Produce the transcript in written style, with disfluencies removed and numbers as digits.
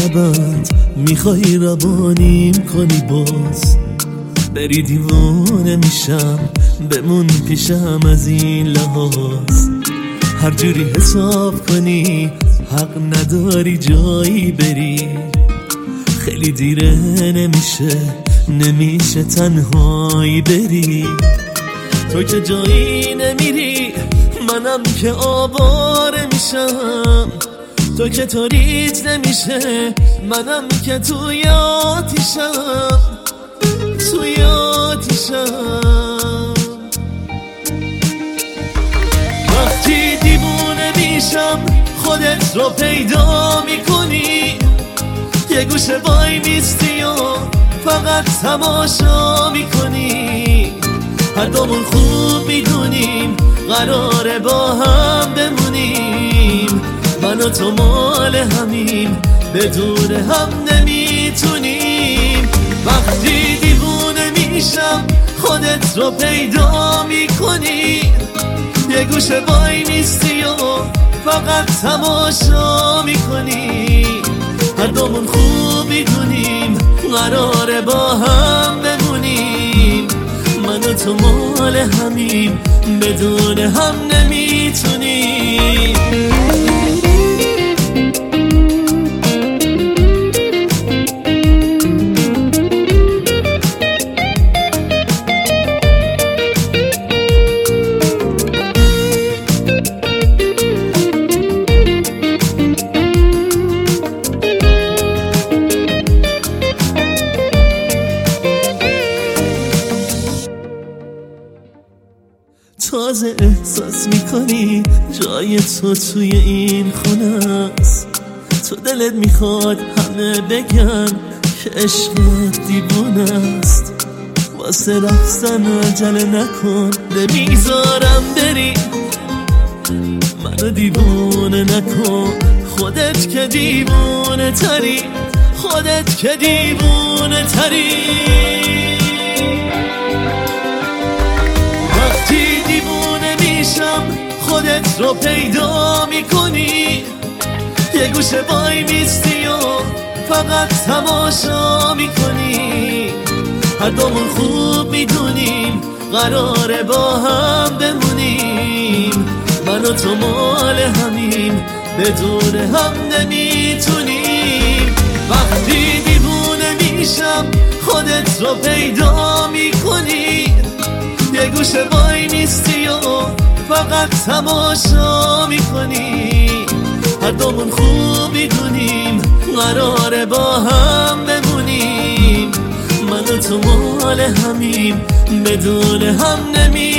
لبت میخوای روانیم کنی باز بری دیوانه میشم بمون پیشم از این لحاظ هر جوری حساب کنی حق نداری جایی بری خیلی دیره نمیشه تنهایی بری تو که جایی نمیری منم که آواره میشم تو که تاریت نمیشه منم که توی آتیشم وقتی دیوونه میشم خودت رو پیدا میکنی یه گوشه وای میستی و فقط تماشا میکنی هر دومون خوب میدونیم قراره با هم بمونیم من و تو مال همیم بدون هم نمیتونیم وقتی دیوونه میشم خودت رو پیدا میکنی یه گوشه وای میستی و فقط تماشا میکنی هر دومون خوب میدونیم قراره با هم بمونیم من و تو مال همیم بدون هم نمیتونیم تازه احساس میکنی جای تو توی این خونه است تو دلت میخواد همه بگن که عشقت دیوونه است واسه رفتن عجله نکن نمیذارم بری منو دیوونه نکن خودت که دیوونه تری خودت رو پیدا میکنی یه گوشه وای میستی و فقط تماشا میکنی هر دومون خوب میدونیم قراره با هم بمونیم من و تو مال همیم بدون هم نمیتونیم وقتی دیوونه میشم خودت رو پیدا میکنی یه گوشه وای میستی و فقط تماشا میکنی هر دومون خوب میدونیم قراره با هم بمونیم من و تو مال همیم بدون هم نمی